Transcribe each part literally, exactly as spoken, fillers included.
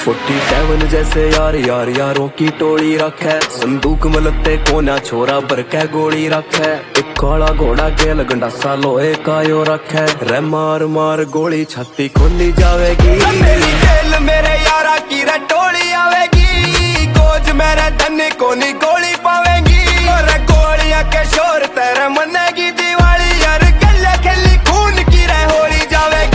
Forty seven जैसे यार यार यारों की टोली रखे, संदूक मलते कोना छोरा भर के गोली रखे। एक काला घोड़ा गेल गंडासा लोहे का यो रखे, रे मार मार गोली छाती खोली जावेगी। मेरी खेल मेरे यारा की रे टोली आवेगी, कोच मेरे धन को नी गोली पावेगी। और गोलियां के शोर तेरे मनेगी दिवाली, यार गले खेली खून की रे Holi जावेगी।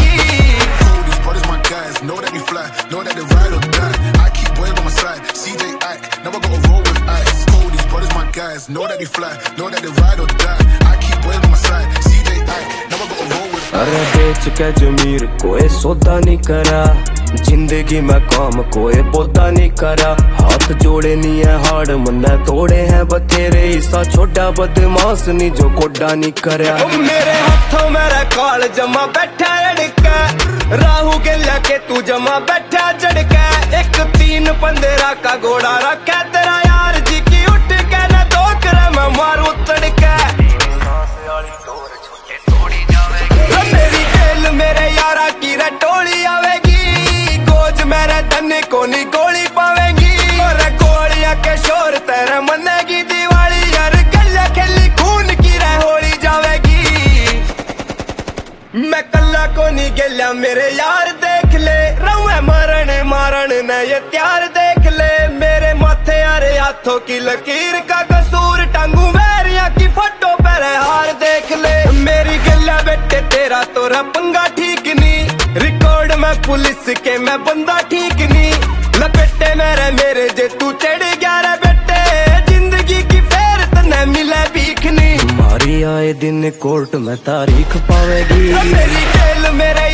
Know that we fly, know that they ride or die. I keep boy by my side, C J I, never gotta roll with ice. Cold, these brothers my guys, know that we fly, know that they ride or die. I keep boy by my side, C J I, never gotta roll with ice. अरे बेच के जमीर कोई सौदा नहीं करा, जिंदगी में काम कोई पौधा नहीं करा। हाथ जोड़े नहीं है हाड़ मन्ने तोड़े हैं बतेरे, ईसा छोटा बदमाश नहीं जो कोडा नहीं करया। मेरे हाथों मेरा काल जमा बैठा लड़का, राहु के लके तू जमा बैठा चढ़का। एक तीन पंद्रह का घोड़ा रखा तेरा यार जी की उठ के न दो कर मैं मारू तड़का। मेरी खेल मेरे यारा की रे टोली आवेगी, कोच मेरे धन को नी गोली पावेगी। और गोलियां के शोर तेरे मनेगी दिवाली, यार गले खेली खून की रे होली जावेगी। मैं कल्ला को नहीं गेल्या मेरे यार देख ले, रहुए मरण मारण ने ये त्यार देख ले। मेरे माथे यारे हाथों की लकीर का कसूर, टांगू मेरिया की फोटो पर हार देख ले। मेरी गल्ला बेटे तेरा तोरा पंगा ठीक नहीं, रिकॉर्ड में पुलिस के मैं बंदा ठीक नहीं। लपेटे मेरे मेरे जे तू चढ़ गया रे बेटे, जिंदगी की फेर तने मिले भीख नहीं। मारी आए दिन कोर्ट में तारीख पावेगी, मेरी खेल मेरे